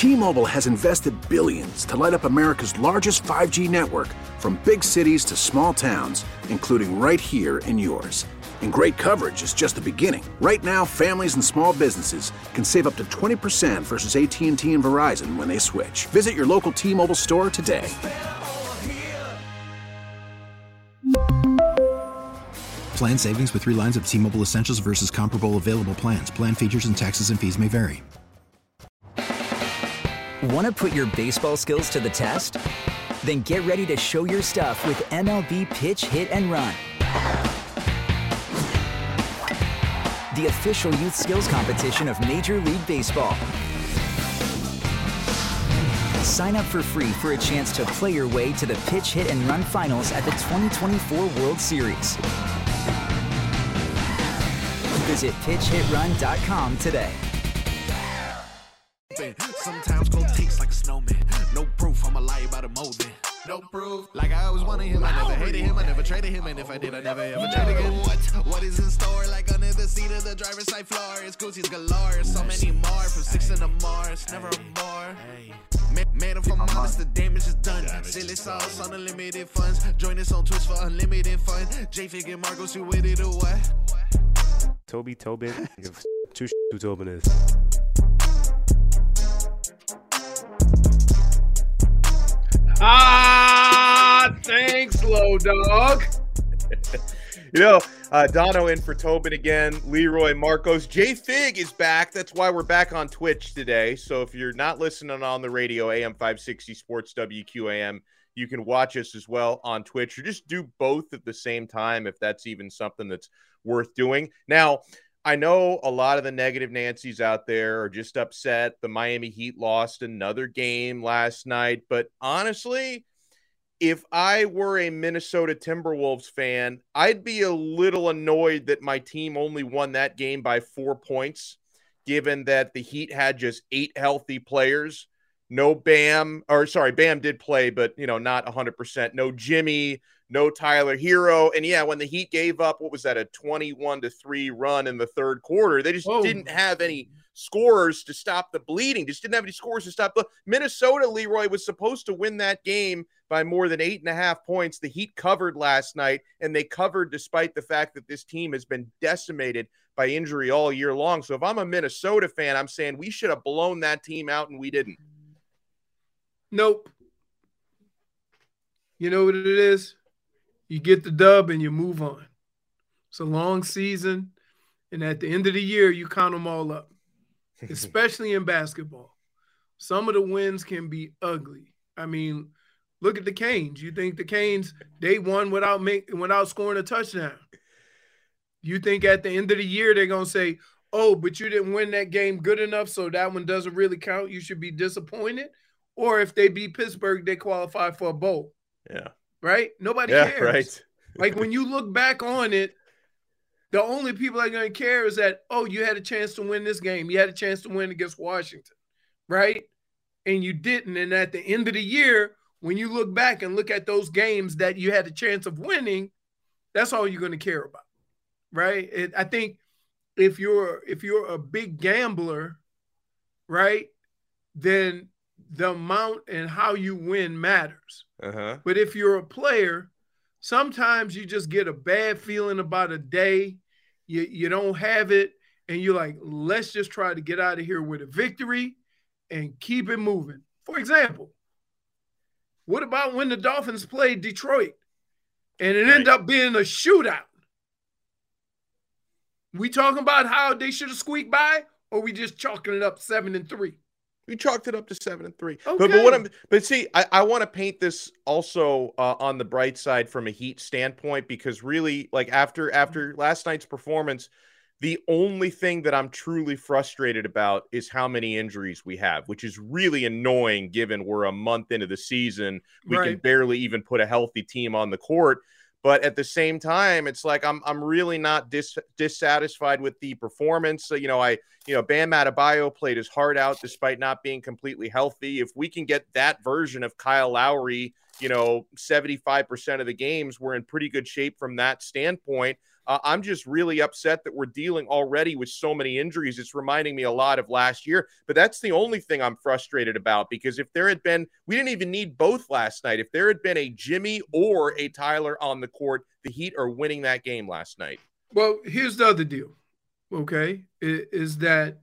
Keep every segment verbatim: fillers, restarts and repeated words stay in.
T-Mobile has invested billions to light up America's largest five G network, from big cities to small towns, including right here in yours. And great coverage is just the beginning. Right now, families and small businesses can save up to twenty percent versus A T and T and Verizon when they switch. Visit your local T-Mobile store today. Plan savings with three lines of T-Mobile Essentials versus comparable available plans. Plan features and taxes and fees may vary. Want to put your baseball skills to the test? Then get ready to show your stuff with M L B Pitch, Hit, and Run. The official youth skills competition of Major League Baseball. Sign up for free for a chance to play your way to the Pitch, Hit, and Run finals at the twenty twenty-four World Series. Visit pitch hit run dot com today. Sometimes cold takes like a snowman. No proof, I'm a lie about a molding. No proof. Like I always wanted him, I never hated him, I never traded him, and if I did, I never ever trade again. What? What is in store? Like under the seat of the driver's side floor, it's Gucci's galore. So many more from six in the Mars, never a bar. Man, man, if I'm honest, the damage is done. Silly sauce on unlimited funds. Join us on Twitch for unlimited fun. J-Fig and Marcos, you with it or what? Toby Tobin. Give two sh- who Tobin is. Ah, thanks, Low Dog. You know, uh, Dono in for Tobin again. Leroy, Marcos, J Fig is back. That's why we're back on Twitch today. So if you're not listening on the radio, A M five sixty Sports W Q A M, you can watch us as well on Twitch, or just do both at the same time if that's even something that's worth doing. Now, I know a lot of the negative Nancy's out there are just upset the Miami Heat lost another game last night. But honestly, if I were a Minnesota Timberwolves fan, I'd be a little annoyed that my team only won that game by four points, given that the Heat had just eight healthy players. No Bam, or sorry, Bam did play, but, you know, not one hundred percent. No Jimmy, no Tyler Hero. And yeah, when the Heat gave up, what was that, a twenty-one to three run in the third quarter, they just Whoa. didn't have any scorers to stop the bleeding. Just didn't have any scorers to stop the Minnesota. Leroy was supposed to win that game by more than eight and a half points. The Heat covered last night, and they covered despite the fact that this team has been decimated by injury all year long. So if I'm a Minnesota fan, I'm saying we should have blown that team out, and we didn't. Nope. You know what it is? You get the dub and you move on. It's a long season, and at the end of the year, you count them all up, especially in basketball. Some of the wins can be ugly. I mean, look at the Canes. You think the Canes, they won without make, without scoring a touchdown. You think at the end of the year they're going to say, oh, but you didn't win that game good enough, so that one doesn't really count. You should be disappointed. Or if they beat Pittsburgh, they qualify for a bowl. Yeah. Right? Nobody yeah, cares. Right. Like when you look back on it, the only people that are going to care is that, oh, you had a chance to win this game. You had a chance to win against Washington. Right? And you didn't. And at the end of the year, when you look back and look at those games that you had a chance of winning, that's all you're going to care about. Right? It, I think if you're if you're a big gambler, right, then the amount and how you win matters. Uh-huh. But if you're a player, sometimes you just get a bad feeling about a day. You, you don't have it, and you're like, let's just try to get out of here with a victory and keep it moving. For example, what about when the Dolphins played Detroit and it right. ended up being a shootout? We talking about how they should have squeaked by, or we just chalking it up seven and three? We chalked it up to seven and three. Okay. But, but what I'm, but see, I, I want to paint this also uh, on the bright side from a Heat standpoint, because really, like after after last night's performance, the only thing that I'm truly frustrated about is how many injuries we have, which is really annoying given we're a month into the season. We right. can barely even put a healthy team on the court. But at the same time, it's like I'm I'm really not dis, dissatisfied with the performance. So, you know, I you know Bam Adebayo played his heart out despite not being completely healthy. If we can get that version of Kyle Lowry, you know, seventy-five percent of the games, we're in pretty good shape from that standpoint. Uh, I'm just really upset that we're dealing already with so many injuries. It's reminding me a lot of last year, but that's the only thing I'm frustrated about, because if there had been, we didn't even need both last night. If there had been a Jimmy or a Tyler on the court, the Heat are winning that game last night. Well, here's the other deal, okay, is, is that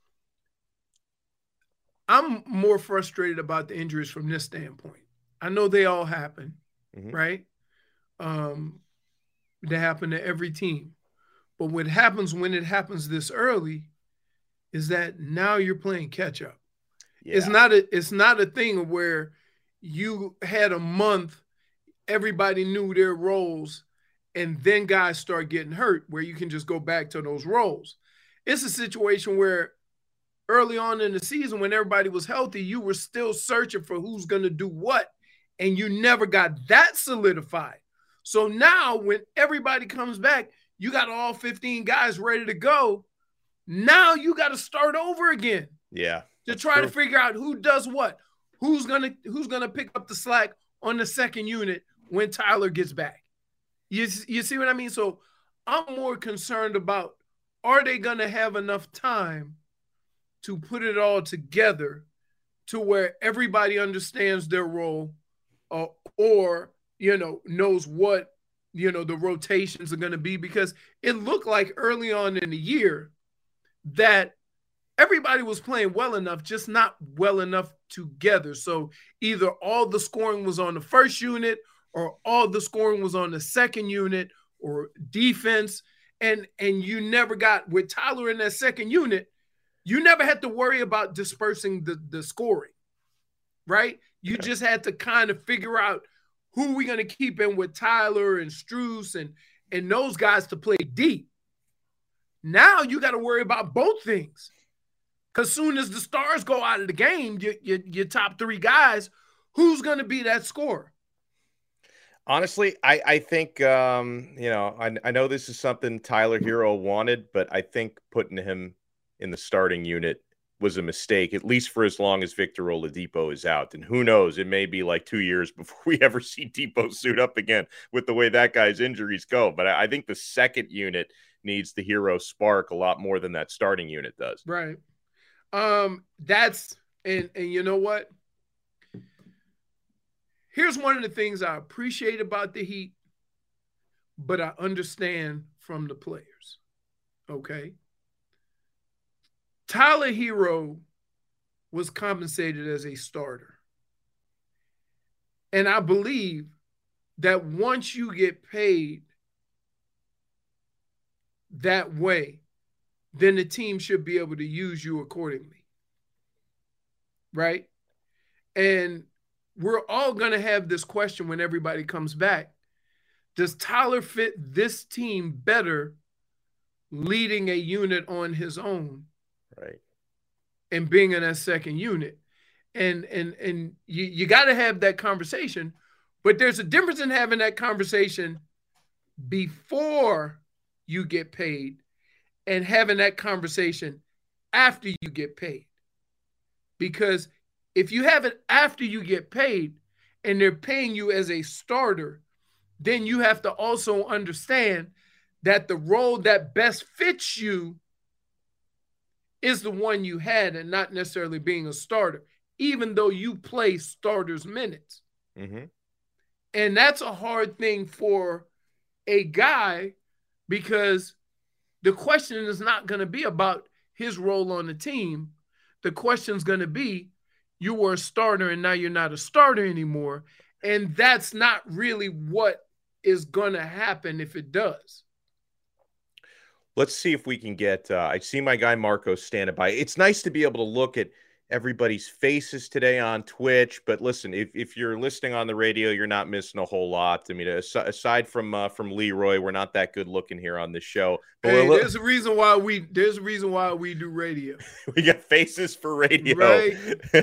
I'm more frustrated about the injuries from this standpoint. I know they all happen, mm-hmm. right? Um, they happen to every team. But what happens when it happens this early is that now you're playing catch up. Yeah. It's not a it's not a thing where you had a month, everybody knew their roles, and then guys start getting hurt where you can just go back to those roles. It's a situation where early on in the season, when everybody was healthy, you were still searching for who's going to do what, and you never got that solidified. So now when everybody comes back, you got all fifteen guys ready to go. Now you got to start over again. Yeah. To try true. to figure out who does what, who's going to who's going to pick up the slack on the second unit when Tyler gets back. You, you see what I mean? So I'm more concerned about, are they going to have enough time to put it all together to where everybody understands their role, uh, or, you know, knows what, you know, the rotations are going to be? Because it looked like early on in the year that everybody was playing well enough, just not well enough together. So either all the scoring was on the first unit or all the scoring was on the second unit or defense. And, and you never got, with Tyler in that second unit, you never had to worry about dispersing the, the scoring, right? You okay. just had to kind of figure out who we going to keep in with Tyler and Strus and, and those guys to play deep. Now you got to worry about both things. Because soon as the stars go out of the game, you, you, your top three guys, who's going to be that scorer? Honestly, I, I think, um, you know, I, I know this is something Tyler Hero wanted, but I think putting him in the starting unit was a mistake, at least for as long as Victor Oladipo is out. And who knows, it may be like two years before we ever see Depot suit up again with the way that guy's injuries go. But I, I think the second unit needs the Hero spark a lot more than that starting unit does. Right. Um, that's, and, and you know what? Here's one of the things I appreciate about the Heat, but I understand from the players. Okay. Tyler Hero was compensated as a starter. And I believe that once you get paid that way, then the team should be able to use you accordingly. Right? And we're all going to have this question when everybody comes back. Does Tyler fit this team better leading a unit on his own? Right. And being in that second unit. And and and you, you got to have that conversation, but there's a difference in having that conversation before you get paid and having that conversation after you get paid. Because if you have it after you get paid and they're paying you as a starter, then you have to also understand that the role that best fits you is the one you had and not necessarily being a starter, even though you play starters minutes. Mm-hmm. And that's a hard thing for a guy, because the question is not going to be about his role on the team. The question is going to be, you were a starter and now you're not a starter anymore. And that's not really what is going to happen if it does. Let's see if we can get, uh, I see my guy Marco standing by. It's nice to be able to look at everybody's faces today on Twitch. But listen, if, if you're listening on the radio, you're not missing a whole lot. I mean, aside from uh, from Leroy, we're not that good looking here on this show. But hey, there's a reason why we there's a reason why we do radio. We got faces for radio. Right.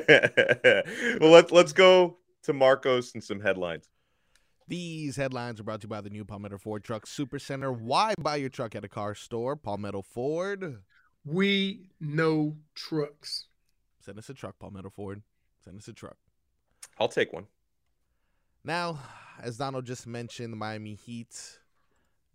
Well, let's let's go to Marcos and some headlines. These headlines are brought to you by the new Palmetto Ford Truck Supercenter. Why buy your truck at a car store? Palmetto Ford. We know trucks. Send us a truck, Palmetto Ford. Send us a truck. I'll take one. Now, as Donald just mentioned, the Miami Heat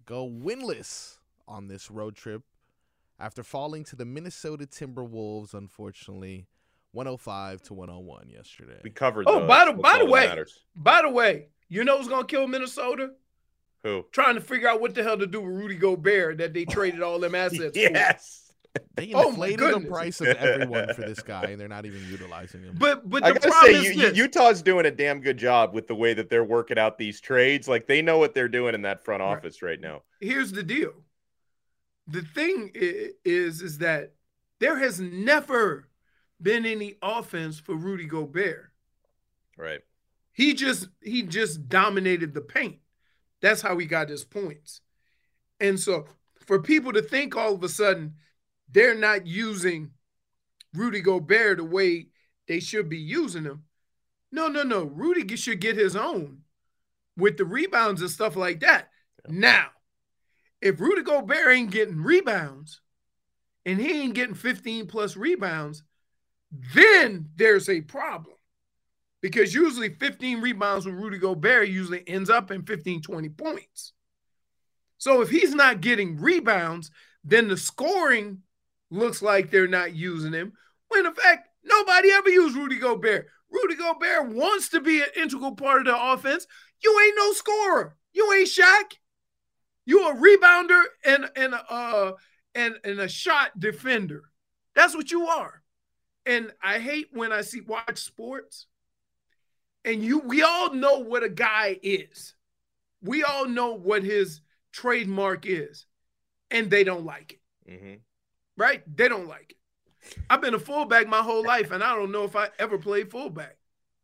go winless on this road trip after falling to the Minnesota Timberwolves, unfortunately, one oh five to one oh one yesterday. We covered Oh, those. by the That's by the all that way, matters. by the way, you know who's gonna kill Minnesota? Who? Trying to figure out what the hell to do with Rudy Gobert that they traded all them assets for. Yes. They Oh, my inflated the goodness. price of everyone for this guy, and they're not even utilizing him. But but I the gotta problem say, is U- this. Utah's doing a damn good job with the way that they're working out these trades. Like they know what they're doing in that front Right. office right now. Here's the deal. The thing i- is, is that there has never been any offense for Rudy Gobert. Right. He just he just dominated the paint. That's how he got his points. And so for people to think all of a sudden they're not using Rudy Gobert the way they should be using him. No, no, no. Rudy should get his own with the rebounds and stuff like that. Yeah. Now, if Rudy Gobert ain't getting rebounds and he ain't getting fifteen plus rebounds, then there's a problem. Because usually fifteen rebounds with Rudy Gobert usually ends up in fifteen, twenty points. So if he's not getting rebounds, then the scoring looks like they're not using him. When in fact, nobody ever used Rudy Gobert. Rudy Gobert wants to be an integral part of the offense. You ain't no scorer. You ain't Shaq. You a rebounder and, and, uh, and, and a shot defender. That's what you are. And I hate when I see watch sports. And you, we all know what a guy is. We all know what his trademark is. And they don't like it. Mm-hmm. Right? They don't like it. I've been a fullback my whole life, and I don't know if I ever played fullback.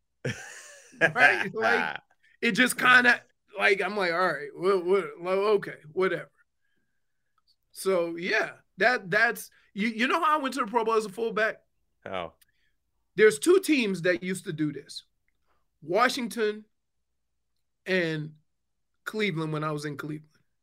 Right? Like, it just kind of, like, I'm like, all right, well, well, okay, whatever. So, yeah, that that's, you, you know how I went to the Pro Bowl as a fullback? How? There's two teams that used to do this. Washington and Cleveland when I was in Cleveland.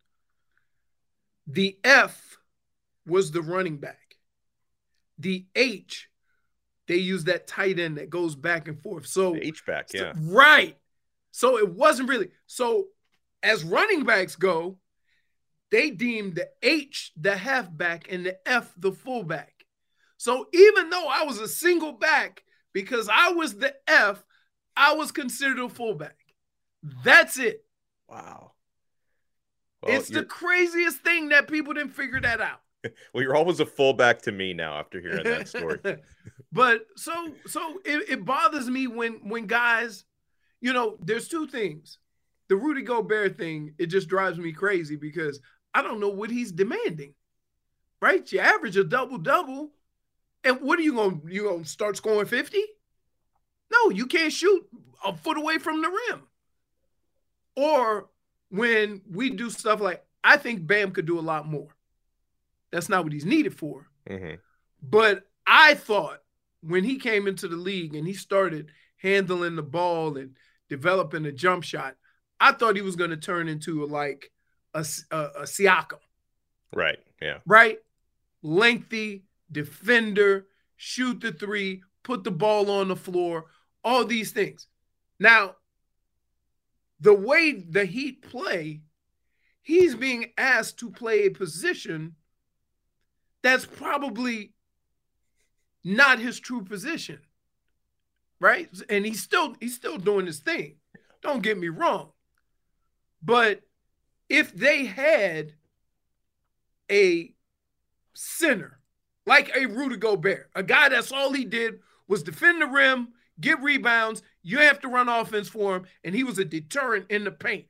The F was the running back. The H, they use that tight end that goes back and forth. So The H-back, yeah. so- right. So it wasn't really. So as running backs go, they deemed the H the halfback and the F the fullback. So even though I was a single back, because I was the F, I was considered a fullback. That's it. Wow. Well, It's the you're- craziest thing that people didn't figure that out. well, you're always a fullback to me now after hearing that story. But so so it, it bothers me when when guys, you know, there's two things. The Rudy Gobert thing, it just drives me crazy because I don't know what he's demanding. Right? You average a double-double, and what are you going to you gonna start scoring fifty? No, you can't shoot a foot away from the rim. Or when we do stuff like, I think Bam could do a lot more. That's not what he's needed for. Mm-hmm. But I thought when he came into the league and he started handling the ball and developing a jump shot, I thought he was going to turn into a, like a, a, a Siakam. Right, yeah. Right? Lengthy, defender, shoot the three, put the ball on the floor, all these things. Now, the way the Heat play, he's being asked to play a position that's probably not his true position, right? And he's still he's still doing his thing. Don't get me wrong. But if they had a center like a Rudy Gobert, a guy that's all he did was defend the rim, get rebounds, you have to run offense for him, and he was a deterrent in the paint.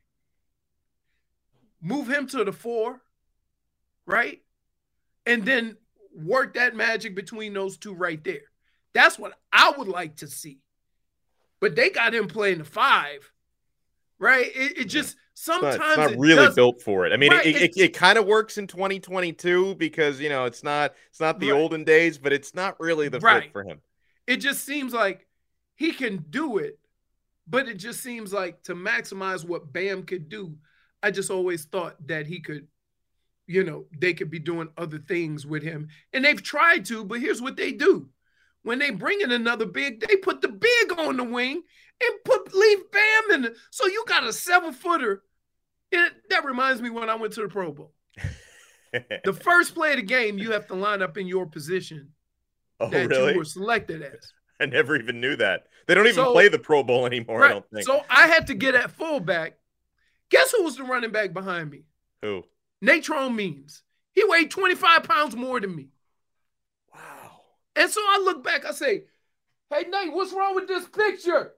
Move him to the four, right? And then work that magic between those two right there. That's what I would like to see. But they got him playing the five, right? It, it just sometimes It's not, it's not it really doesn't- built for it. I mean, Right, it, it, it's- it kind of works in twenty twenty-two because, you know, it's not it's not the Right. olden days, but it's not really the Right. fit for him. It just seems like he can do it, but it just seems like to maximize what Bam could do, I just always thought that he could, you know, they could be doing other things with him. And they've tried to, but here's what they do. When they bring in another big, they put the big on the wing and put leave Bam in the, so you got a seven-footer It, that reminds me when I went to the Pro Bowl. The first play of the game, you have to line up in your position Oh, that really? you were selected as. I never even knew that. They don't even So- play the Pro Bowl anymore, I Right. don't think. So I had to get at fullback. Guess who was the running back behind me? Who? Natrone Means. He weighed twenty-five pounds more than me. Wow. And so I look back, I say, hey, Nate, what's wrong with this picture?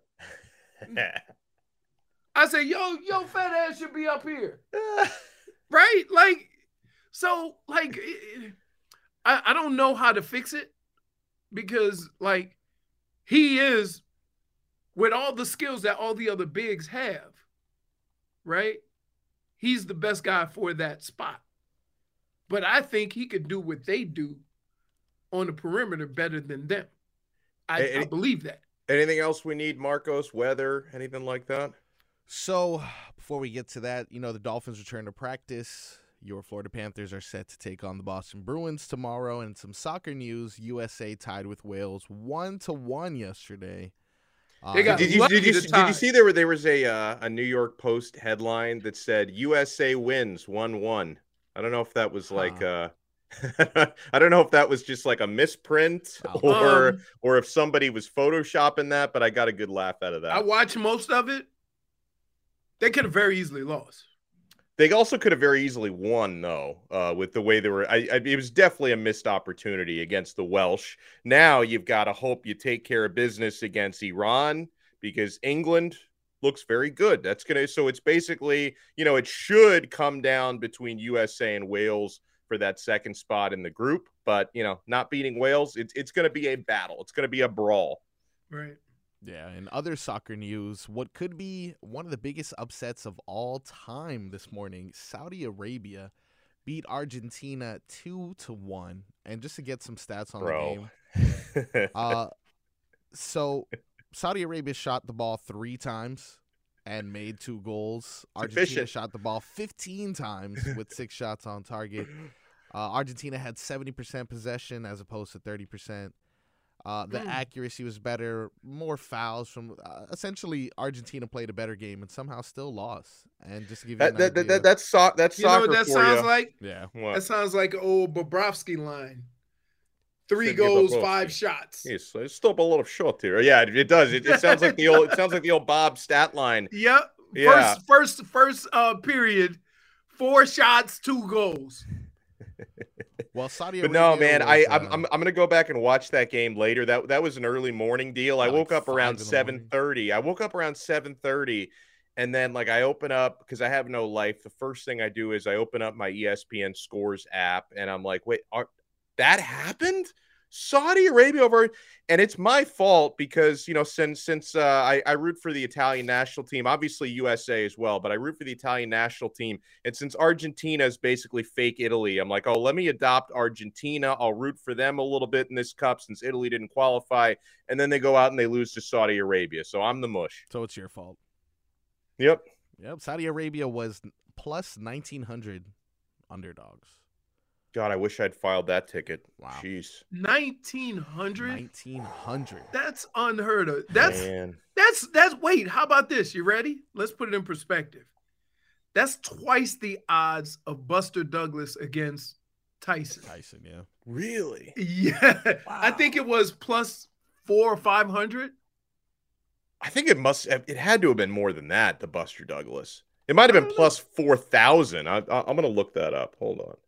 I say, yo, yo, fat ass should be up here. Right? Like, so, like, it- I, I don't know how to fix it because, like, he is, with all the skills that all the other bigs have, right? He's the best guy for that spot. But I think he could do what they do on the perimeter better than them. I, Hey, I hey. believe that. Anything else we need, Marcos? Weather? Anything like that? So before we get to that, you know, the Dolphins return to practice. Your Florida Panthers are set to take on the Boston Bruins tomorrow. And some soccer news, U S A tied with Wales one to one yesterday. Uh, They got Did you lucky did you to did tie. you see there were there was a uh, a New York Post headline that said U S A wins one one. I don't know if that was like uh I don't know if that was just like a misprint Wow. or Um, or if somebody was photoshopping that, but I got a good laugh out of that. I watched most of it. They could have very easily lost. They also could have very easily won, though, uh, with the way they were. I, I, it was definitely a missed opportunity against the Welsh. Now you've got to hope you take care of business against Iran because England looks very good. That's going to, so it's basically, you know, it should come down between U S A and Wales for that second spot in the group. But, you know, not beating Wales, it's, it's going to be a battle. It's going to be a brawl. Right. Yeah, in other soccer news, what could be one of the biggest upsets of all time this morning, Saudi Arabia beat Argentina two to one. And just to get some stats on Bro. the game, uh, so Saudi Arabia shot the ball three times and made two goals. Argentina efficient. shot the ball fifteen times with six shots on target. Uh, Argentina had seventy percent possession as opposed to thirty percent. Uh, the Mm. accuracy was better, more fouls from uh, essentially Argentina played a better game and somehow still lost. And just to give you that, an that, that, idea, that, that's, so, that's You know soccer what that for sounds you. like? yeah, What? That sounds like an old Bobrovsky line. Three Sergei goals, Bobrovsky. five shots. Yes, it's still a little short here. Yeah, it, it does. It, it sounds like the old. It sounds like the old Bob stat line. Yep. Yeah. First, first, first uh, period, four shots, two goals. well, Saudi But Arabia. no, man, I was, I'm, uh, I'm I'm gonna go back and watch that game later. That that was an early morning deal. I Yeah, woke like up five around in the seven thirty. I woke up around seven thirty, and then like I open up because I have no life. The first thing I do is I open up my E S P N Scores app, and I'm like, wait, are, that happened? Saudi Arabia over, and it's my fault because you know since since uh, I, I root for the Italian national team, obviously U S A as well, but I root for the Italian national team, and since Argentina is basically fake Italy, I'm like, oh, let me adopt Argentina. I'll root for them a little bit in this cup since Italy didn't qualify, and then they go out and they lose to Saudi Arabia, so I'm the mush. so it's your fault. Yep. Yep, Saudi Arabia was plus nineteen hundred underdogs. God, I wish I'd filed that ticket. Wow. Jeez. nineteen hundred? nineteen hundred. That's unheard of. That's Man. that's that's wait, how about this? You ready? Let's put it in perspective. That's twice the odds of Buster Douglas against Tyson. Tyson, yeah. Really? Yeah. I think it was plus four or five hundred. I think it must have, it had to have been more than that, the Buster Douglas. It might have I been don't plus four thousand. I, I, I'm going to look that up. Hold on.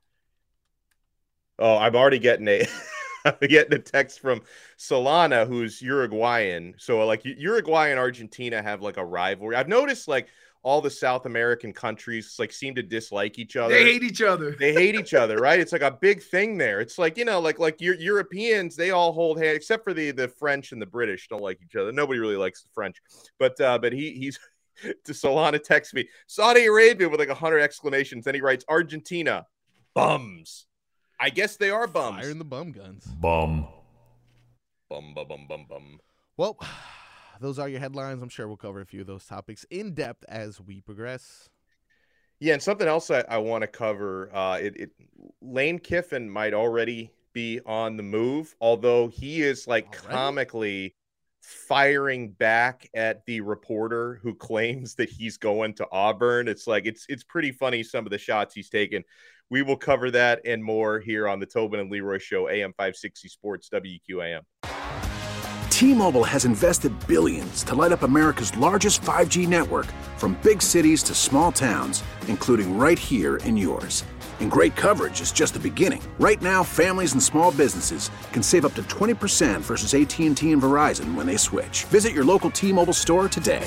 Oh, I'm already getting a I'm getting a text from Solana, who's Uruguayan. So like Uruguay and Argentina have like a rivalry. I've noticed like all the South American countries like seem to dislike each other. They hate each other. They hate each other, right? It's like a big thing there. It's like, you know, like like your Europeans, they all hold hands, except for the the French and the British don't like each other. Nobody really likes the French. But uh, but he he's to Solana texts me, Saudi Arabia with like a hundred exclamations. Then he writes Argentina, bums. I guess they are bums. Firing the bum guns. Bum. Bum bum bum bum bum. Well, those are your headlines. I'm sure we'll cover a few of those topics in depth as we progress. Yeah, and something else I, I want to cover. Uh, it, it Lane Kiffin might already be on the move, although he is like Already? comically. firing back at the reporter who claims that he's going to Auburn. It's like, it's it's pretty funny, some of the shots he's taken. We will cover that and more here on the Tobin and Leroy Show, A M five sixty Sports, W Q A M. T-Mobile has invested billions to light up America's largest five G network, from big cities to small towns, including right here in yours. And great coverage is just the beginning. Right now, families and small businesses can save up to twenty percent versus A T and T and Verizon when they switch. Visit your local T-Mobile store today.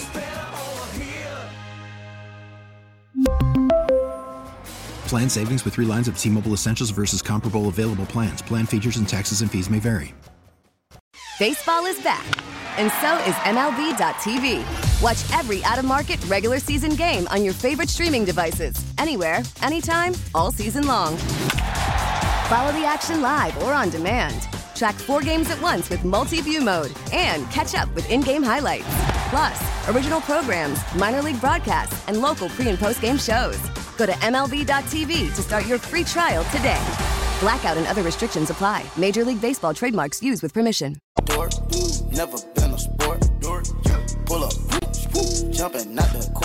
Plan savings with three lines of T-Mobile Essentials versus comparable available plans. Plan features and taxes and fees may vary. Baseball is back, and so is M L B dot T V. Watch every out-of-market regular season game on your favorite streaming devices, anywhere, anytime, all season long. Follow the action live or on demand. Track four games at once with multi-view mode and catch up with in-game highlights. Plus, original programs, minor league broadcasts, and local pre- and post-game shows. Go to M L B dot T V to start your free trial today. Blackout and other restrictions apply. Major League Baseball trademarks used with permission. Door, never been a sport. Door, pull up, jumping out the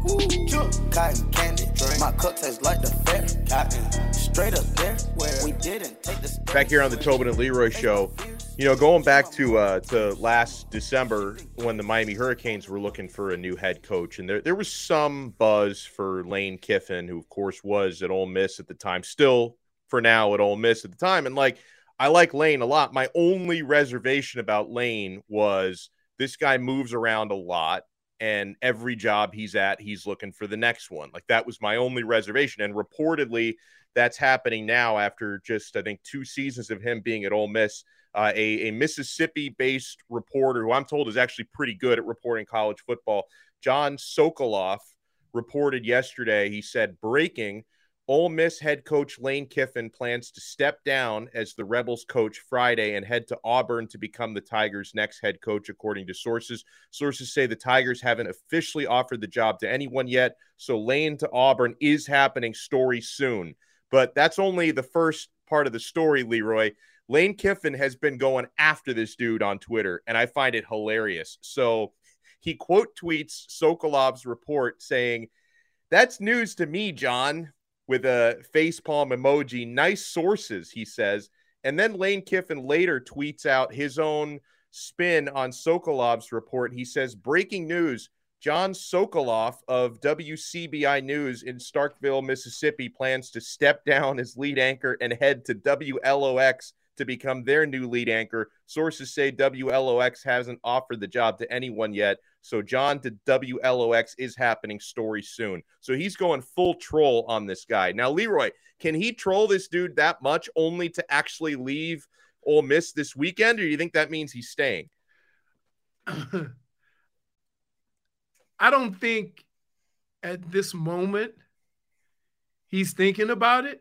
court. Cotton candy, my cup tastes like the fair. Cotton, straight up there, where we didn't take the. Back here on the Tobin and Leroy Show, you know, going back to uh, to last December when the Miami Hurricanes were looking for a new head coach, and there there was some buzz for Lane Kiffin, who of course was at Ole Miss at the time, still for now at Ole Miss at the time, and like. I like Lane a lot. My only reservation about Lane was this guy moves around a lot, and every job he's at, he's looking for the next one. Like, that was my only reservation. And reportedly, that's happening now after just, I think, two seasons of him being at Ole Miss. Uh, a, a Mississippi-based reporter who I'm told is actually pretty good at reporting college football, John Sokoloff, reported yesterday. He said, breaking, Ole Miss head coach Lane Kiffin plans to step down as the Rebels coach Friday and head to Auburn to become the Tigers' next head coach, according to sources. Sources say the Tigers haven't officially offered the job to anyone yet, so Lane to Auburn is happening, story soon. But that's only the first part of the story, Leroy. Lane Kiffin has been going after this dude on Twitter, and I find it hilarious. So he quote tweets Sokoloff's report saying, "That's news to me, John," with a facepalm emoji. Nice sources, he says. And then Lane Kiffin later tweets out his own spin on Sokoloff's report. He says, breaking news, John Sokoloff of W C B I News in Starkville, Mississippi, plans to step down as lead anchor and head to W L O X to become their new lead anchor. Sources say W L O X hasn't offered the job to anyone yet. So John to W L O X is happening, story soon. So he's going full troll on this guy. Now, Leroy, can he troll this dude that much only to actually leave Ole Miss this weekend, or do you think that means he's staying? I don't think at this moment he's thinking about it,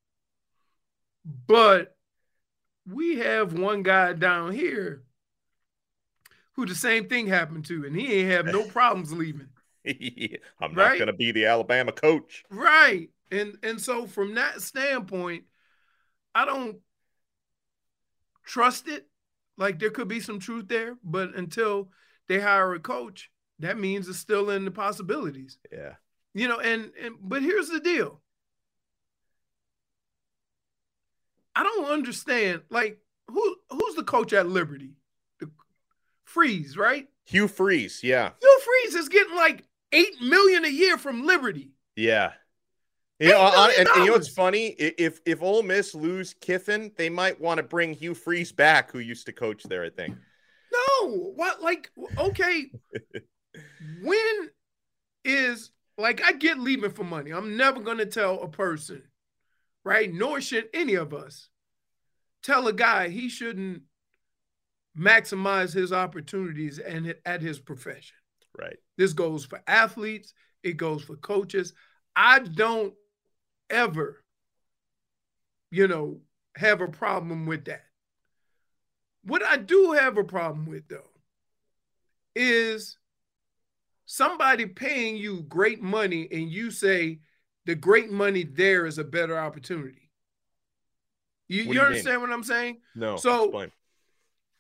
but we have one guy down here who the same thing happened to, and he ain't have no problems leaving. Yeah, I'm right? not going to be the Alabama coach. Right. And and so from that standpoint, I don't trust it. Like, there could be some truth there, but until they hire a coach, that means it's still in the possibilities. Yeah. You know, and, and but here's the deal. I don't understand, like, who who's the coach at Liberty? The Freeze, right? Hugh Freeze, yeah. Hugh Freeze is getting like eight million dollars a year from Liberty. Yeah. You know, and, and you know what's funny? If if Ole Miss lose Kiffin, they might want to bring Hugh Freeze back, who used to coach there, I think. No, what, like, okay, when is, like, I get leaving for money. I'm never going to tell a person, right, nor should any of us tell a guy he shouldn't maximize his opportunities and at his profession. Right. This goes for athletes. It goes for coaches. I don't ever, you know, have a problem with that. What I do have a problem with, though, is somebody paying you great money and you say the great money there is a better opportunity. You, you, you understand mean? What I'm saying? No. So explain.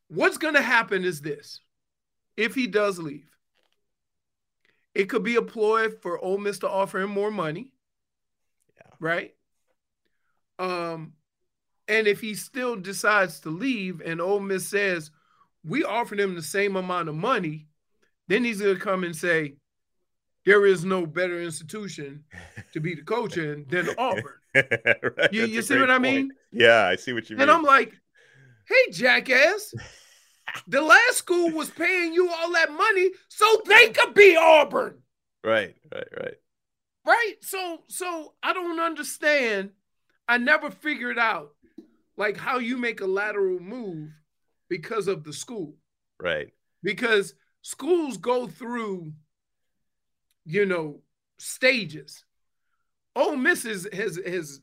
what's going to happen is this. If he does leave, it could be a ploy for Ole Miss to offer him more money. Yeah. Right? Um, and if he still decides to leave and Ole Miss says, we offered him the same amount of money, then he's going to come and say, there is no better institution to be the coach in than Auburn. Right. You, you see what I mean? Yeah, I see what you mean. And I'm like, hey, jackass, the last school was paying you all that money so they could be Auburn. Right, right, right. Right? So, so I don't understand. I never figured out, like, how you make a lateral move because of the school. Right. Because schools go through, you know, stages. Ole Miss is, has, has,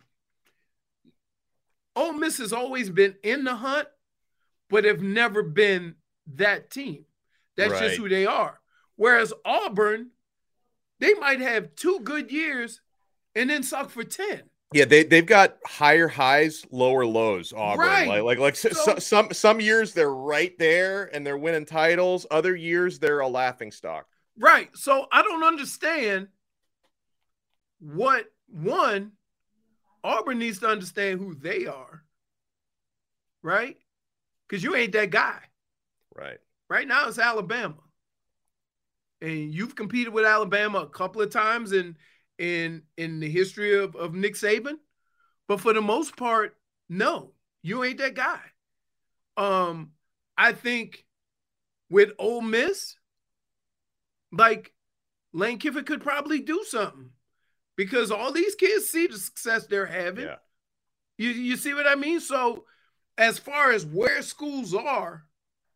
Ole Miss has always been in the hunt, but have never been that team. That's right. just who they are. Whereas Auburn, they might have two good years and then suck for ten. Yeah, they they've got higher highs, lower lows. Auburn, right. like like like so, so, some some years they're right there and they're winning titles. Other years they're a laughingstock. Right. So I don't understand what one Auburn needs to understand who they are. Right? Because you ain't that guy. Right. Right now it's Alabama. And you've competed with Alabama a couple of times in in in the history of, of Nick Saban. But for the most part, no, you ain't that guy. Um, I think with Ole Miss, like Lane Kiffin could probably do something because all these kids see the success they're having. Yeah. You, you see what I mean? So as far as where schools are,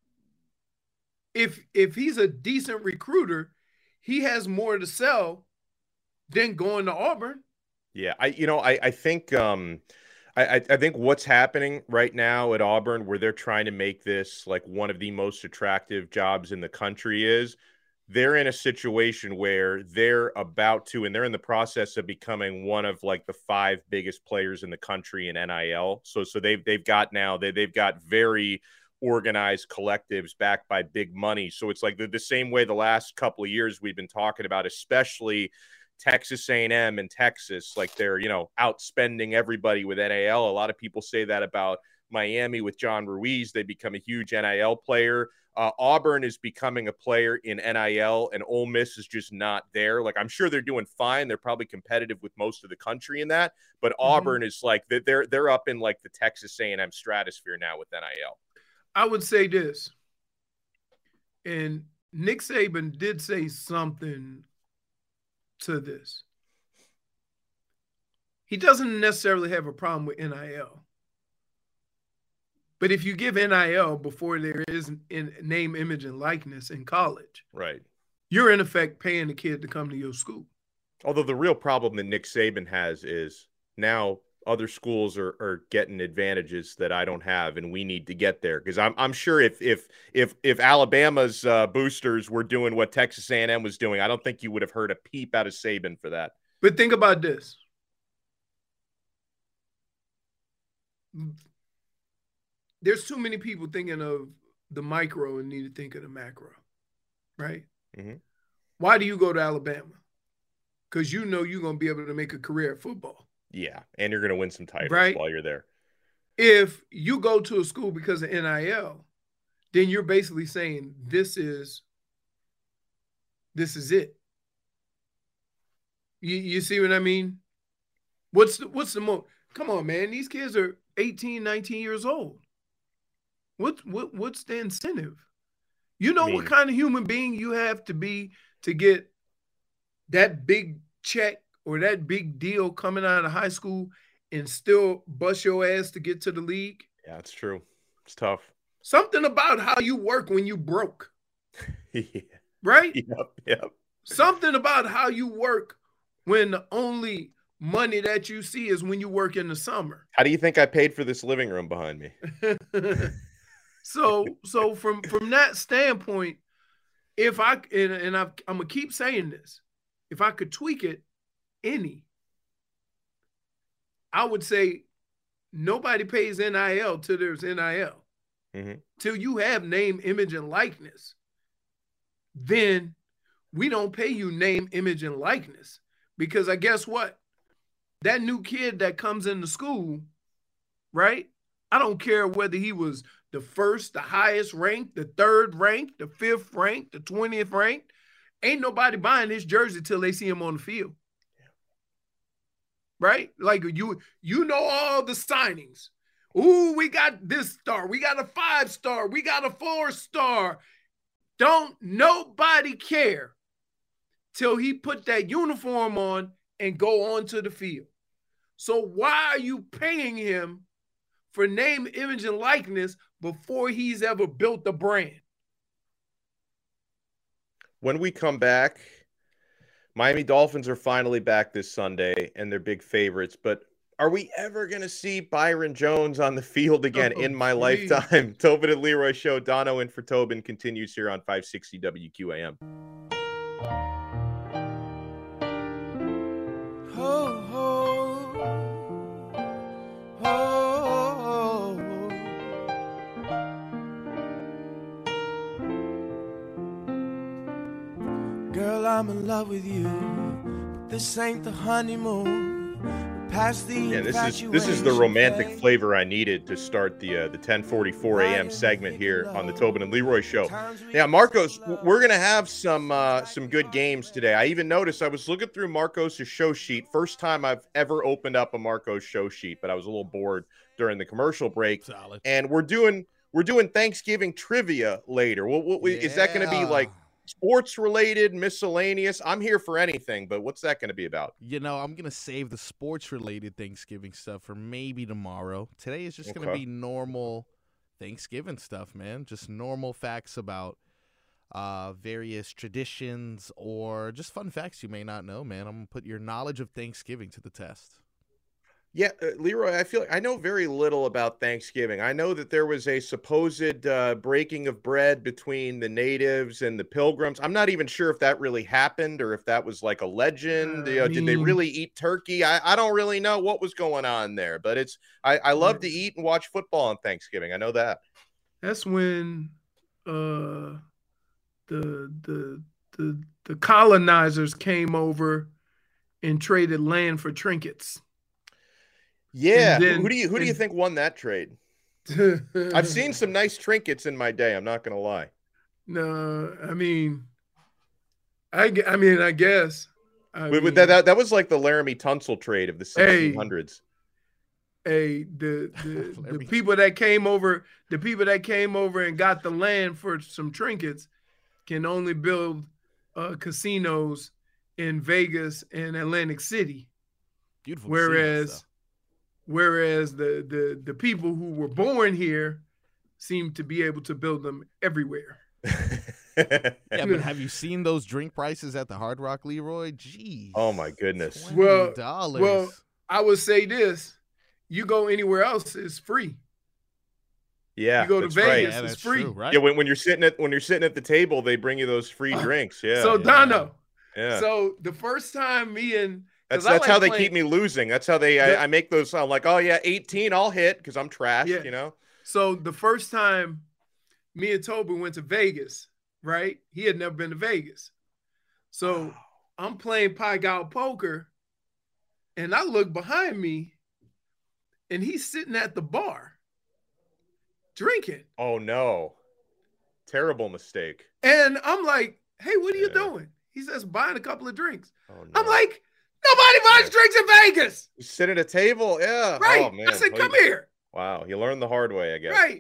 if if he's a decent recruiter, he has more to sell than going to Auburn. Yeah, I you know I I think um I I think what's happening right now at Auburn, where they're trying to make this like one of the most attractive jobs in the country, is they're in a situation where they're about to, and they're in the process of becoming one of like the five biggest players in the country in N I L. So so they've they've got now they they've got very organized collectives backed by big money. So it's like the, the same way the last couple of years we've been talking about, especially Texas A and M and Texas, like they're, you know, outspending everybody with N I L. A lot of people say that about Miami with John Ruiz. They become a huge N I L player. Uh, Auburn is becoming a player in N I L, and Ole Miss is just not there. Like, I'm sure they're doing fine. They're probably competitive with most of the country in that. But mm-hmm. Auburn is like, they're, they're up in like the Texas A and M stratosphere now with N I L. I would say this, and Nick Saban did say something to this. He doesn't necessarily have a problem with N I L. But if you give N I L before there is in name, image, and likeness in college, right, you're in effect paying the kid to come to your school. Although the real problem that Nick Saban has is now other schools are, are getting advantages that I don't have, and we need to get there. Because I'm I'm sure if if if if Alabama's uh, boosters were doing what Texas A and M was doing, I don't think you would have heard a peep out of Saban for that. But think about this. There's too many people thinking of the micro and need to think of the macro, right? Mm-hmm. Why do you go to Alabama? Because you know you're going to be able to make a career at football. Yeah, and you're going to win some titles right? while you're there. If you go to a school because of N I L, then you're basically saying this is this is it. You, you see what I mean? What's the, what's the most? Come on, man. These kids are eighteen, nineteen years old. What what what's the incentive? You know I mean, what kind of human being you have to be to get that big check or that big deal coming out of high school and still bust your ass to get to the league? Yeah, it's true. It's tough. Something about how you work when you broke. Yeah. Right? Yep, yep. Something about how you work when the only money that you see is when you work in the summer. How do you think I paid for this living room behind me? so so from, from that standpoint, if I and, and I've, I'm going to keep saying this, if I could tweak it any, I would say nobody pays N I L till there's N I L. Mm-hmm. Till you have name, image, and likeness, then we don't pay you name, image, and likeness. Because I guess what? That new kid that comes into school, right? I don't care whether he was the first, the highest ranked, the third ranked, the fifth ranked, the twentieth ranked. Ain't nobody buying his jersey till they see him on the field. Right? Like you, you know all the signings. Ooh, we got this star. We got a five star. We got a four star. Don't nobody care till he put that uniform on and go onto the field. So why are you paying him for name, image, and likeness before he's ever built a brand? When we come back, Miami Dolphins are finally back this Sunday, and they're big favorites. But are we ever going to see Byron Jones on the field again oh, in my geez. lifetime? Tobin and Leroy Show. Dono in for Tobin continues here on five sixty W Q A M. Ho, ho, ho. Girl, I'm in love with you. But this ain't the honeymoon. Past the yeah, this is this is the romantic play. flavor I needed to start the uh, the ten forty-four a m segment here on the Tobin and Leroy Show. Yeah, Marcos, we're gonna have some uh, some good games today. I even noticed I was looking through Marcos' show sheet. First time I've ever opened up a Marcos show sheet, but I was a little bored during the commercial break. Solid. And we're doing we're doing Thanksgiving trivia later. What, what yeah. Is that going to be like? Sports related, miscellaneous. I'm here for anything, but what's that going to be about? You know, I'm going to save the sports related Thanksgiving stuff for maybe tomorrow. Today is just okay. going to be normal Thanksgiving stuff, man. Just normal facts about uh, various traditions or just fun facts you may not know, man. I'm going to put your knowledge of Thanksgiving to the test. Yeah, uh, Leroy, I feel like I know very little about Thanksgiving. I know that there was a supposed uh, breaking of bread between the natives and the pilgrims. I'm not even sure if that really happened or if that was like a legend. Uh, you know, did they really eat turkey? I, I don't really know what was going on there, but it's I, I love to eat and watch football on Thanksgiving. I know that. That's when uh, the the the the colonizers came over and traded land for trinkets. Yeah, then, who do you who do you think won that trade? I've seen some nice trinkets in my day. I'm not gonna lie. No, I mean, I, I mean, I guess. I but, mean, that, that that was like the Laramie Tunsil trade of the sixteen hundreds. Hey, the the, the people that came over, the people that came over and got the land for some trinkets, can only build uh, casinos in Vegas and Atlantic City. Beautiful. Whereas. Casinos, Whereas the, the the people who were born here seem to be able to build them everywhere. Yeah, but have you seen those drink prices at the Hard Rock, Leroy? Jeez. Oh my goodness. Well, well, I would say this: you go anywhere else, it's free. Yeah, you go to Vegas, right. yeah, that's it's free. True, right? Yeah, when, when you're sitting at when you're sitting at the table, they bring you those free drinks. Yeah. So Dono. Yeah. So the first time me and That's that's like how they playing, keep me losing. That's how they I, I make those sound like, oh yeah, eighteen, I'll hit because I'm trash, yeah. you know. So the first time me and Toby went to Vegas, right? He had never been to Vegas. So I'm playing Pai Gow poker, and I look behind me, and he's sitting at the bar drinking. Oh no. Terrible mistake. And I'm like, hey, what are you yeah. doing? He says, buying a couple of drinks. Oh, no. I'm like, nobody buys yeah. drinks in Vegas. You sit at a table, yeah. Right. Oh, man. I said, well, come you... here. Wow, you learned the hard way, I guess. Right.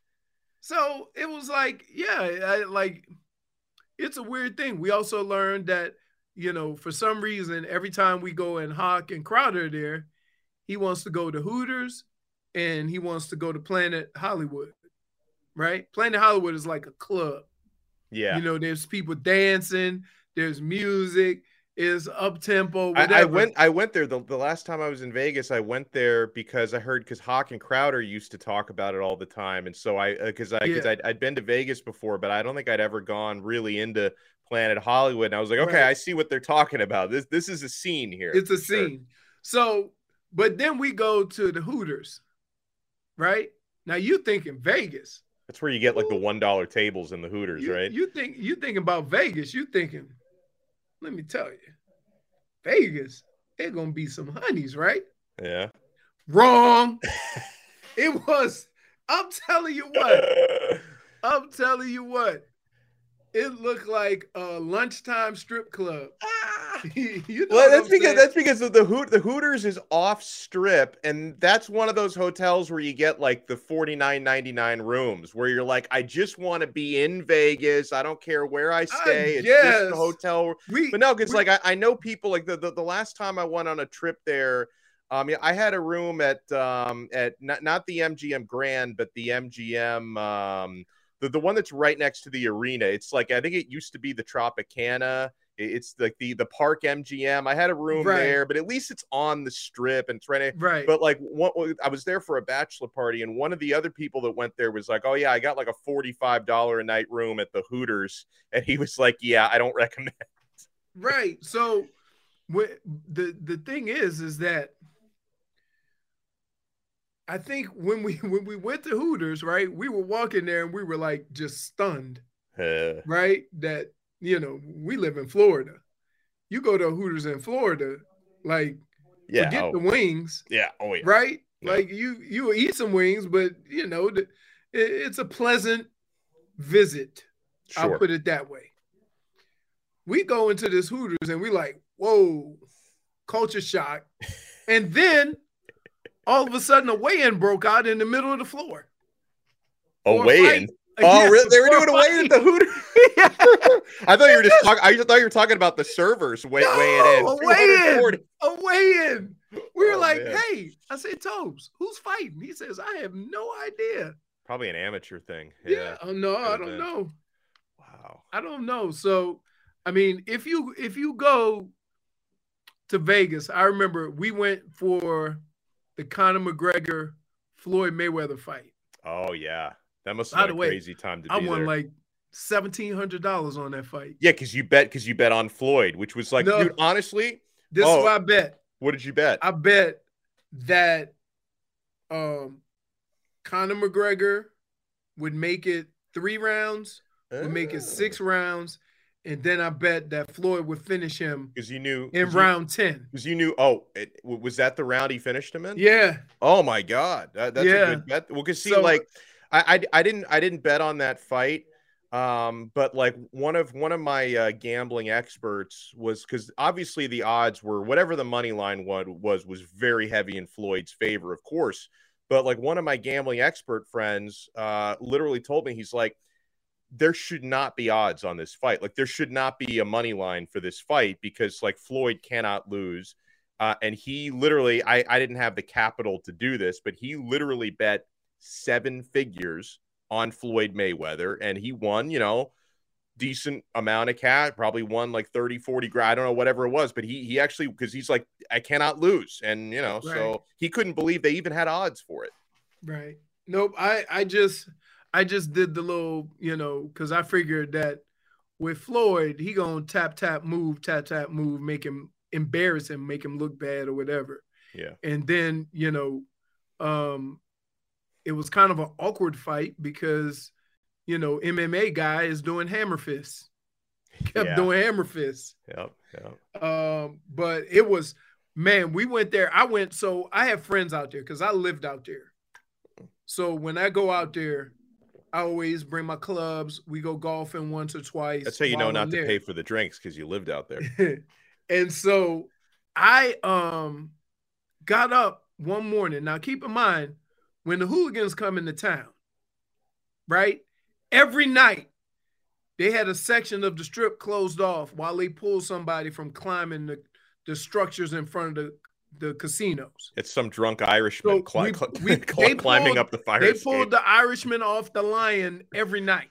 So it was like, yeah, I, like it's a weird thing. We also learned that, you know, for some reason, every time we go and Hawk and Crowder there, he wants to go to Hooters and he wants to go to Planet Hollywood, right? Planet Hollywood is like a club. Yeah. You know, there's people dancing, there's music, is up tempo. I, I went I went there the, the last time I was in Vegas. I went there because I heard because Hawk and Crowder used to talk about it all the time. And so I because I because yeah. I'd, I'd been to Vegas before, but I don't think I'd ever gone really into Planet Hollywood. And I was like, okay, right. I see what they're talking about. This this is a scene here. It's a scene. So, but then we go to the Hooters, right? Now you thinking Vegas. That's where you get like the one dollar tables in the Hooters, you, right? You think you thinking about Vegas? You thinking? Let me tell you, Vegas. They're gonna be some honeys, right? Yeah. Wrong. It was. I'm telling you what. I'm telling you what. It looked like a lunchtime strip club. you know well, that's I'm because saying? that's because of the Hoot the Hooters is off strip, and that's one of those hotels where you get like the forty-nine ninety-nine rooms where you're like, I just want to be in Vegas. I don't care where I stay. I it's just guess. a hotel. We, but no, because we, like I, I know people like the, the the last time I went on a trip there. Um, yeah, I had a room at um at not, not the M G M Grand, but the M G M um the, the one that's right next to the arena. It's like I think it used to be the Tropicana. It's like the, the Park M G M. I had a room right. there, but at least it's on the strip and it's right. Right. But like what I was there for a bachelor party, and one of the other people that went there was like, "Oh yeah, I got like a forty-five dollars a night room at the Hooters," and he was like, "Yeah, I don't recommend." Right. So what the the thing is, is that I think when we when we went to Hooters, right, we were walking there and we were like just stunned, uh, right? That, you know, we live in Florida. You go to Hooters in Florida, like, yeah, forget oh. the wings. Yeah. Oh, yeah. Right? Yeah. Like you you eat some wings, but, you know, the, it, it's a pleasant visit. Sure. I'll put it that way. We go into this Hooters and we like, whoa, culture shock. And then all of a sudden a weigh-in broke out in the middle of the floor. A weigh-in? Oh, yes, really? They were doing a weigh-in at the Hooters? Yeah. I thought you were just talking. I just thought you were talking about the servers weigh, no, weighing in. A weigh-in. A weigh-in. We were oh, like, man. hey, I said, Tobes, who's fighting? He says, I have no idea. Probably an amateur thing. Yeah. yeah. Oh, no, I don't been. know. Wow. I don't know. So, I mean, if you if you go to Vegas, I remember we went for the Conor McGregor Floyd Mayweather fight. Oh yeah, that must By have the been a way, crazy time to I be won there. like seventeen hundred dollars on that fight. Yeah, because you bet because you bet on Floyd, which was like, No. dude, honestly, This oh, is what I bet. What did you bet? I bet that um, Conor McGregor would make it three rounds, would make it six rounds, and then I bet that Floyd would finish him because you knew in round ten. Because you knew, oh, it, was that the round he finished him in? Yeah. Oh my God, that, that's Yeah. a good bet. Well, because see, So- like, I, I I didn't I didn't bet on that fight. Um, but like one of one of my uh, gambling experts was because obviously the odds were whatever the money line was was was very heavy in Floyd's favor, of course. But like one of my gambling expert friends uh, literally told me, he's like, there should not be odds on this fight. Like there should not be a money line for this fight because like Floyd cannot lose. Uh, and he literally, I, I didn't have the capital to do this, but he literally bet seven figures on Floyd Mayweather, and he won, you know, decent amount of cash, probably won like thirty, forty grand. I don't know, whatever it was, but he, he actually, because he's like, I cannot lose. And, you know, Right. so he couldn't believe they even had odds for it. Right. Nope. I, I just, I just did the little, you know, because I figured that with Floyd, he gonna tap, tap, move, tap, tap, move, make him embarrass him, make him look bad or whatever. Yeah. And then, you know, um, it was kind of an awkward fight because, you know, M M A guy is doing hammer fists. Kept Yeah. doing hammer fists. Yep. Yep. Um, but it was, man, we went there. I went, so I have friends out there because I lived out there. So when I go out there, I always bring my clubs. We go golfing once or twice. That's how you know while not I'm to there. pay for the drinks because you lived out there. And so I um got up one morning. Now keep in mind, when the hooligans come into town, right? Every night they had a section of the strip closed off while they pulled somebody from climbing the, the structures in front of the, the casinos. It's some drunk Irishman So cli- we- cli- we- cli- they climbing pulled- up the fire They escape. pulled the Irishman off the lion every night,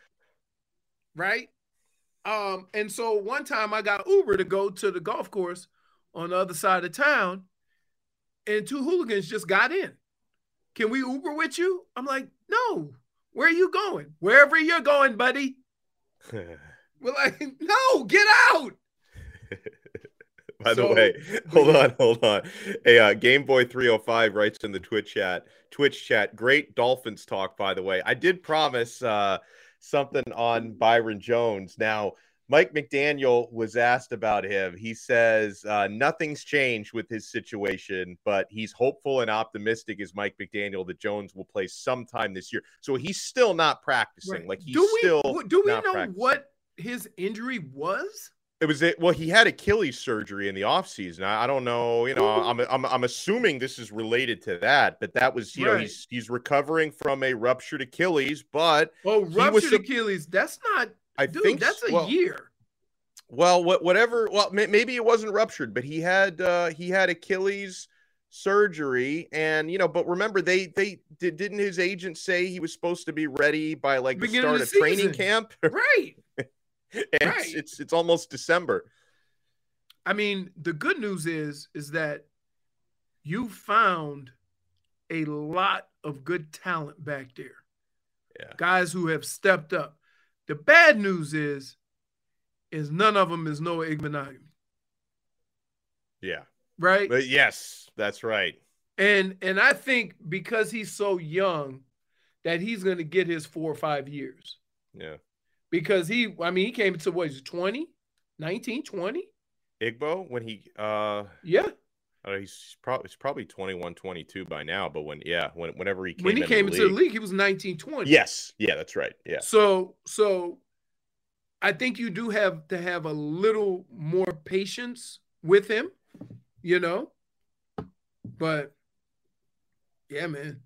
right? Um, and so one time I got Uber to go to the golf course on the other side of town, and two hooligans just got in. Can we Uber with you? I'm like, no. Where are you going? Wherever you're going, buddy. We're like, no, get out. By So- the way, hold on, hold on. Hey, uh, Game Boy three oh five writes in the Twitch chat. Twitch chat. Great Dolphins talk, by the way. I did promise uh, something on Byron Jones. Now, Mike McDaniel was asked about him. He says uh, nothing's changed with his situation, but he's hopeful and optimistic as Mike McDaniel that Jones will play sometime this year. So he's still not practicing. Right. Like he's do we, still do we not know practicing. what his injury was? It was it. Well, he had Achilles surgery in the offseason. I, I don't know. You know, I'm, I'm I'm assuming this is related to that, but that was you know Right. he's he's recovering from a ruptured Achilles, but Oh, he was ruptured sup- Achilles. That's not. I Dude, think that's a well, year. Well, what whatever. Well, may, maybe it wasn't ruptured, but he had uh, he had Achilles surgery, and you know. But remember, they they did, didn't his agent say he was supposed to be ready by like the Beginning start of of the training season. camp? Right. And Right. it's, it's it's almost December. I mean, the good news is is that you found a lot of good talent back there. Yeah. Guys who have stepped up. The bad news is is none of them is Noah Igbenogany, Yeah. right? But yes, that's right. And and I think because he's so young that he's going to get his four or five years. Yeah. Because he, I mean, he came into what is it, twenty, nineteen, twenty? Igbo when he uh Yeah. uh, he's probably he's probably twenty-one, twenty-two by now, but when yeah, when whenever he came When he into came the into the league. league, he was nineteen, twenty. Yes. Yeah, that's right. Yeah. So, so I think you do have to have a little more patience with him, you know. But yeah, man.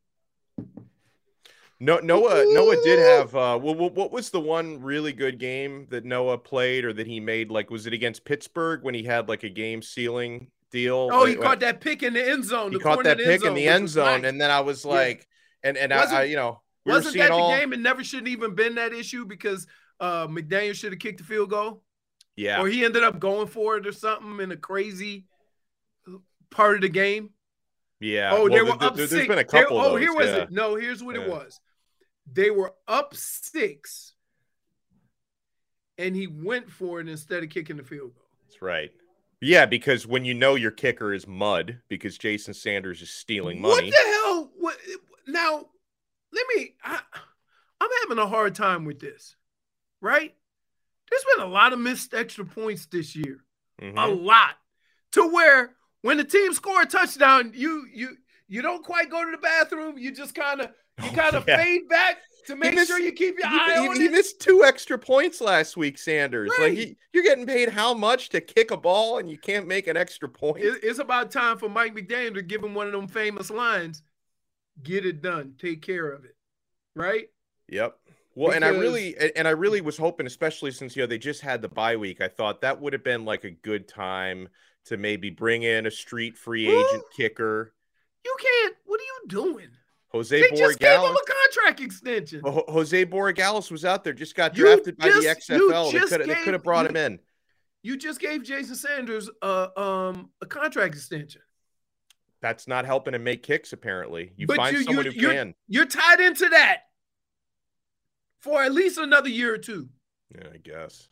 No, Noah. Noah did have. Uh, well, what what was the one really good game that Noah played, or that he made? Like, was it against Pittsburgh when he had like a game sealing deal? Oh, he When- caught that pick in the end zone. He the caught corner that of the pick in the which end was zone, nice. and then I was Yeah. like, and and I, Wasn't- I, you know, we were Wasn't seeing that the all. game? It never shouldn't even been that issue because uh, McDaniel should have kicked the field goal, Yeah. or he ended up going for it or something in a crazy part of the game. Yeah. Oh, Well, they were there- up there- six. There's been a They- couple. oh, of here those, was yeah. it. No, here's what it Yeah. was. They were up six, and he went for it instead of kicking the field goal. That's right. Yeah, because when you know your kicker is mud because Jason Sanders is stealing money. What the hell? What now? Let me. I, I'm having a hard time with this. Right? There's been a lot of missed extra points this year. Mhm. A lot, to where when the team score a touchdown, you you you don't quite go to the bathroom. You just kind of you kind of yeah. fade back to make missed- sure you keep your He, eye he- on he it. missed two extra points last week, Sanders. Like Right. he, you're getting paid how much to kick a ball and you can't make an extra point? It- It's about time for Mike McDaniel to give him one of them famous lines: "Get it done, take care of it." Right? Yep. Well, and I Because- really and- and I really was hoping, especially since you know they just had the bye week, I thought that would have been like a good time to maybe bring in a street free Well, agent kicker. You can't. What are you doing? Jose They just gave him Borregales. a contract extension. Ho- Jose Borregales was out there, just got You drafted by the just- X F L. you They just could have they gave- could have brought you- him in. You just gave Jason Sanders a um a contract extension. That's not helping him make kicks. Apparently, you But find you- someone you- who you're- can. You're tied into that for at least another year or two. Yeah, I guess.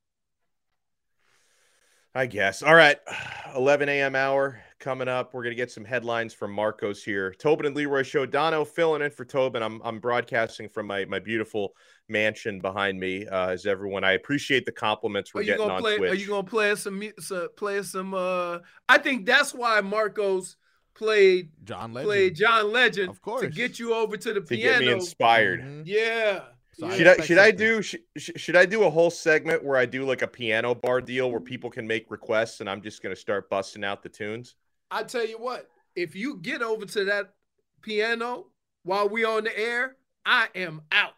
I guess. All right. eleven a.m. hour coming up. We're going to get some headlines from Marcos here. Tobin and Leroy show. Dono filling in for Tobin. I'm I'm broadcasting from my, my beautiful mansion behind me. Uh, as everyone, I appreciate the compliments we're Are you getting gonna on play? Twitch. Are you gonna play us some? mu- so- Play us some? Uh, I think that's why Marcos played John Legend. played John Legend, Of course. to get you over to the to piano. get me inspired. Mhm. Yeah. So yeah. Should I expect should I something. do should, should I do a whole segment where I do like a piano bar deal where people can make requests and I'm just gonna start busting out the tunes? I tell you what, if you get over to that piano while we on the air, I am out.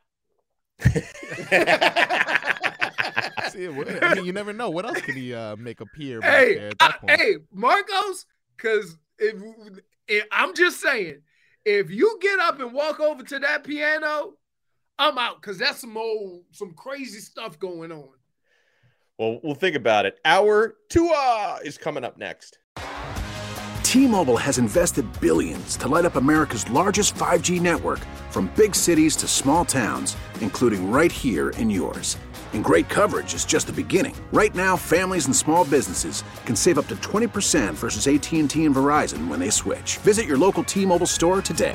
See, what- I mean, you never know. What else could he uh, make appear back there Hey, at I- that point? hey, Marcos, because if, if I'm just saying, if you get up and walk over to that piano, I'm out because that's some old, some crazy stuff going on. Well, we'll think about it. Hour Tua is coming up next. T-Mobile has invested billions to light up America's largest five G network, from big cities to small towns, including right here in yours. And great coverage is just the beginning. Right now, families and small businesses can save up to twenty percent versus A T and T and Verizon when they switch. Visit your local T-Mobile store today.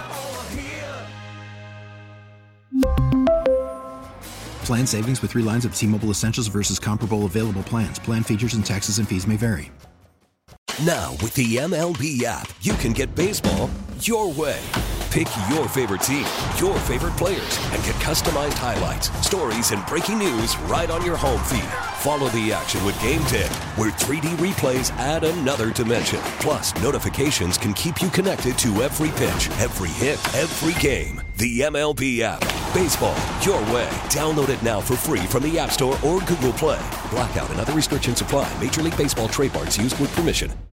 Plan savings with three lines of T-Mobile Essentials versus comparable available plans. Plan features and taxes and fees may vary. Now, with the M L B app, you can get baseball your way. Pick your favorite team, your favorite players, and get customized highlights, stories, and breaking news right on your home feed. Follow the action with Game ten, where three D replays add another dimension. Plus, notifications can keep you connected to every pitch, every hit, every game. The M L B app. Baseball your way. Download it now for free from the App Store or Google Play. Blackout and other restrictions apply. Major League Baseball trademarks used with permission.